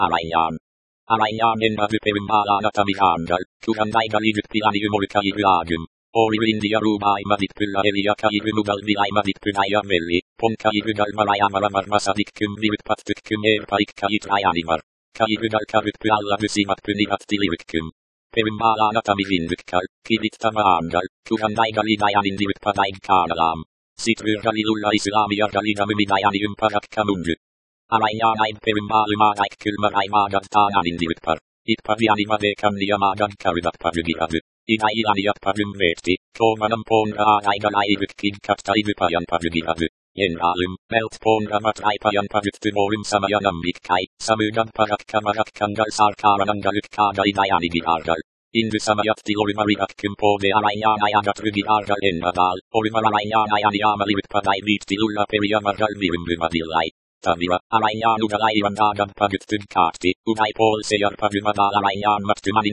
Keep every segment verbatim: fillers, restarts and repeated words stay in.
Arayan. Arayan en avuperim alanatamirandal, kuhandaigaligit pilaniumorikairuagum. Oririndia rubai maditpilla elia kairunugal vilai maditpunaya melli, ponkairugal marayamaramarmasadikkum virutpattukkum erpaik kaitrayanimar. Kairugal karutpualla vysimatpunivat tilirikkum. Perim alanatamirindukkal, kivittamaandal, kuhandaigalidayaniindirutpadaig kaanalam. Sitryrgalilulla islamiargaligamumidayanium parakkamundu. Arayanai perim alumadaik kulmarai magad taananindirutpar. Itpavianimadekan niamagad karudappavugiadu. Idaianiat pavum vekti, komanam ponra aigalaivukkin kattaivupayan pavugiadu. Yenralum, melt ponra matraipayan pavuttumorum samayanambikkai, samugad parakkamarakkangal sarkaranangalukkaga idayanigiargal. Indu samayattilorimariakkum pode arayanaiagat rugiargal ennadal, orimararayanaianiamalivutpadai viittilulla periamargal virumrumadillai. Tavira, arayanugalaivan agad pavuttud kaarti, udai polseyar pavumadal arayan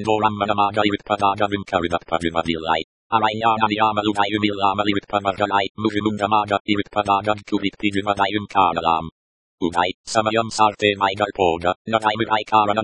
mattumanindorammanamagalivutpadagavum karudappavumadillai. Arayananiamaludai umillamaliutpamargalai, muvumundamaga ivutpadagad kuvitpivumadaium kaanalam. Udai, samayam sarte maigal poga, nagaimudai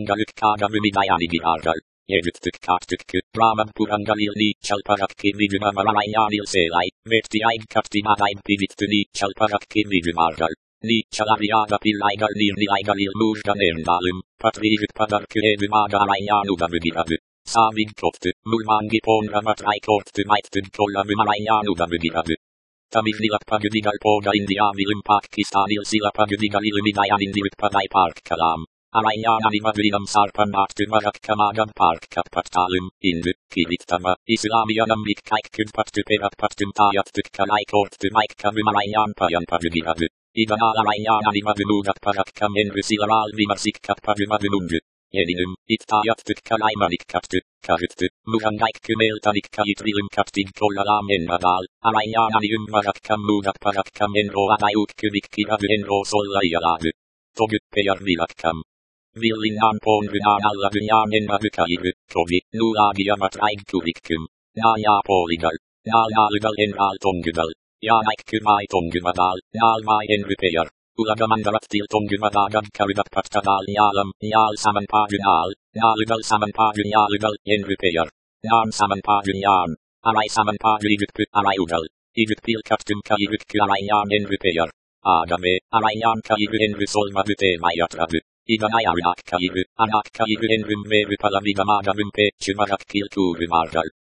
karanangalukkaagavumidayanigi-argal. Yevuttuk kaartukku, ramabpurangalil niichalparakki vivumamararayanil selai, vektiaig kattimadaib pivittu niichalparakki vivumargal. Niichalariaga pillaigal nirniaigalil mujdan ernalum, patriivutpadarkku evumaga arayanugavugiadu. Saavig kottu, mulmangi ponra matraikorttu maittud kollavumararayanugavugiadu. Tamivnilappagudigal poga indiavilum Pakistanil silappagudigalilumidayaniindirutpadai parkkalam. Arayananimaduinam sarpanmaattu marakkamaagam parkkapattalum, indu, kivittama, islamianambikkaik kudpattu perapattum taajattukkalai korttu maikkavumararayanpajanpavugiadu. Idanalarayananimadumugat parakkam enrusilaral vimarsikkappavumadumundu. Yeninum, ittaajattukkalai manikkattu, karuttu, muhandaikkumeltanikkajitrilum kattid kollalam ennadal, arayananium marakkam mugat parakkam enro adaiukkuvikkiadu enro sollaijaladu. Toguppejar vilakkam. Villinnan ponrunan alla dunyan ennadukairu, kovi, nuagiamat aigkuvikkum. Naaja poligal. Naalnaalugal enral tongugal. Jaanaikkumai tongumadal, naalmai enrupejar. Ulagamandarattil tongumadagad karudappattadal njaalam, njaal samanpaadunal, naalugal samanpaadunjaalugal, enrupejar. Naan samanpaadunjaan. Arai samanpaaduyigutpu, arai ugal. Igutpilkattum kairukku arayan enrupejar. Agame, arayan kairu enru solmadute mayatradu. Idanayarunak kairu, anak kairu enrum veru palavigamaagavum pechumarak kilkurumargal.